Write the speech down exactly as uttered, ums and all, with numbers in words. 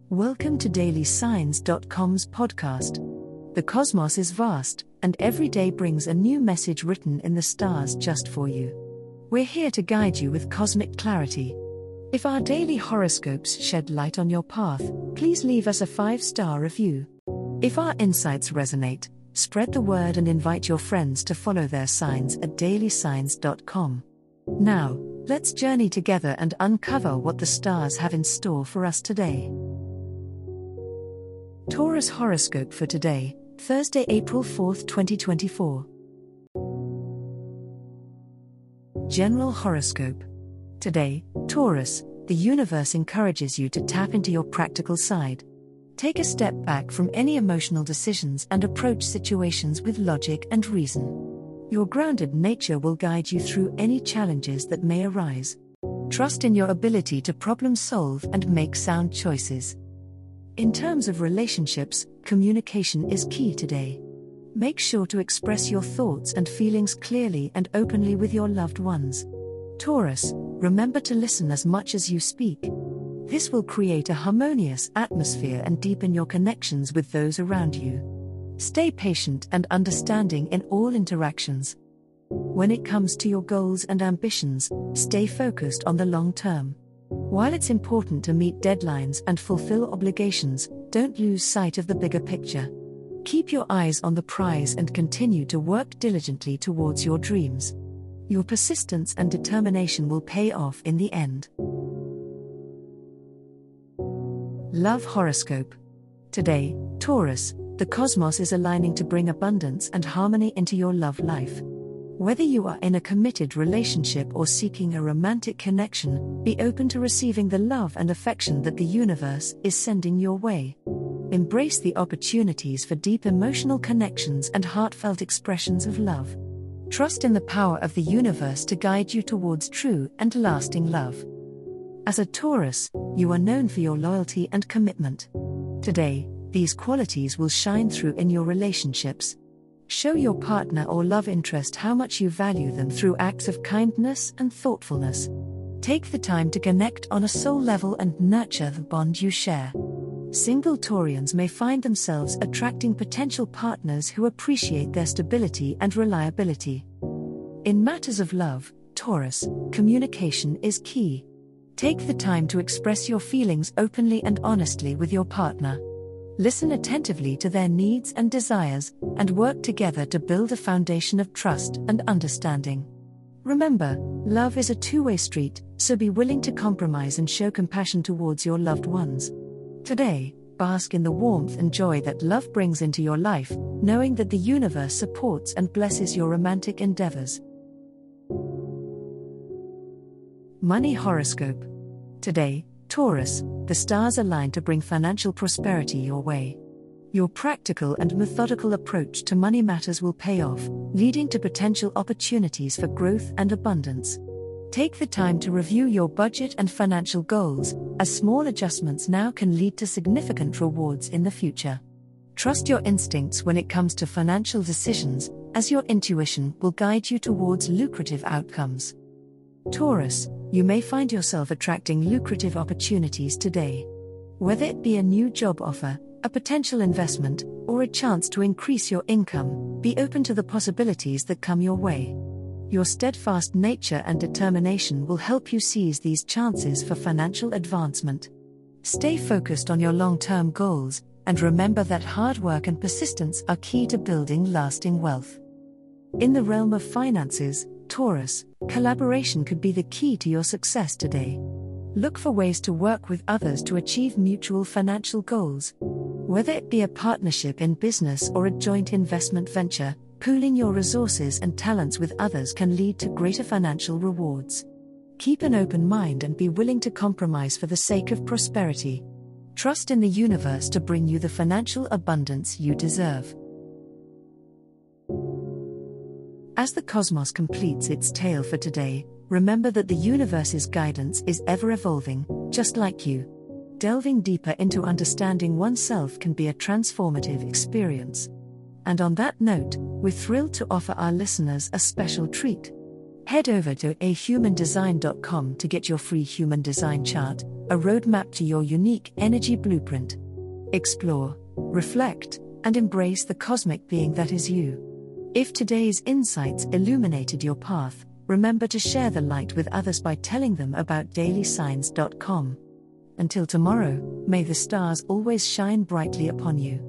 Welcome to daily signs dot com's podcast. The cosmos is vast, and every day brings a new message written in the stars just for you. We're here to guide you with cosmic clarity. If our daily horoscopes shed light on your path, please leave us a five-star review. If our insights resonate, spread the word and invite your friends to follow their signs at daily signs dot com. Now, let's journey together and uncover what the stars have in store for us today. Taurus horoscope for today, Thursday, April fourth, twenty twenty-four. General horoscope. Today, Taurus, the universe encourages you to tap into your practical side. Take a step back from any emotional decisions and approach situations with logic and reason. Your grounded nature will guide you through any challenges that may arise. Trust in your ability to problem solve and make sound choices. In terms of relationships, communication is key today. Make sure to express your thoughts and feelings clearly and openly with your loved ones. Taurus, remember to listen as much as you speak. This will create a harmonious atmosphere and deepen your connections with those around you. Stay patient and understanding in all interactions. When it comes to your goals and ambitions, stay focused on the long term. While it's important to meet deadlines and fulfill obligations, don't lose sight of the bigger picture. Keep your eyes on the prize and continue to work diligently towards your dreams. Your persistence and determination will pay off in the end. Love horoscope. Today, Taurus, the cosmos is aligning to bring abundance and harmony into your love life. Whether you are in a committed relationship or seeking a romantic connection, be open to receiving the love and affection that the universe is sending your way. Embrace the opportunities for deep emotional connections and heartfelt expressions of love. Trust in the power of the universe to guide you towards true and lasting love. As a Taurus, you are known for your loyalty and commitment. Today, these qualities will shine through in your relationships. Show your partner or love interest how much you value them through acts of kindness and thoughtfulness. Take the time to connect on a soul level and nurture the bond you share. Single Taurians may find themselves attracting potential partners who appreciate their stability and reliability. In matters of love, Taurus, communication is key. Take the time to express your feelings openly and honestly with your partner. Listen attentively to their needs and desires, and work together to build a foundation of trust and understanding. Remember, love is a two-way street, so be willing to compromise and show compassion towards your loved ones. Today, bask in the warmth and joy that love brings into your life, knowing that the universe supports and blesses your romantic endeavors. Money horoscope. Today, Taurus, the stars align to bring financial prosperity your way. Your practical and methodical approach to money matters will pay off, leading to potential opportunities for growth and abundance. Take the time to review your budget and financial goals, as small adjustments now can lead to significant rewards in the future. Trust your instincts when it comes to financial decisions, as your intuition will guide you towards lucrative outcomes. Taurus, you may find yourself attracting lucrative opportunities today. Whether it be a new job offer, a potential investment, or a chance to increase your income, be open to the possibilities that come your way. Your steadfast nature and determination will help you seize these chances for financial advancement. Stay focused on your long-term goals, and remember that hard work and persistence are key to building lasting wealth. In the realm of finances, Taurus, collaboration could be the key to your success today. Look for ways to work with others to achieve mutual financial goals. Whether it be a partnership in business or a joint investment venture, pooling your resources and talents with others can lead to greater financial rewards. Keep an open mind and be willing to compromise for the sake of prosperity. Trust in the universe to bring you the financial abundance you deserve. As the cosmos completes its tale for today, remember that the universe's guidance is ever evolving, just like you. Delving deeper into understanding oneself can be a transformative experience. And on that note, we're thrilled to offer our listeners a special treat. Head over to a human design dot com to get your free human design chart, a roadmap to your unique energy blueprint. Explore, reflect, and embrace the cosmic being that is you. If today's insights illuminated your path, remember to share the light with others by telling them about daily signs dot com. Until tomorrow, may the stars always shine brightly upon you.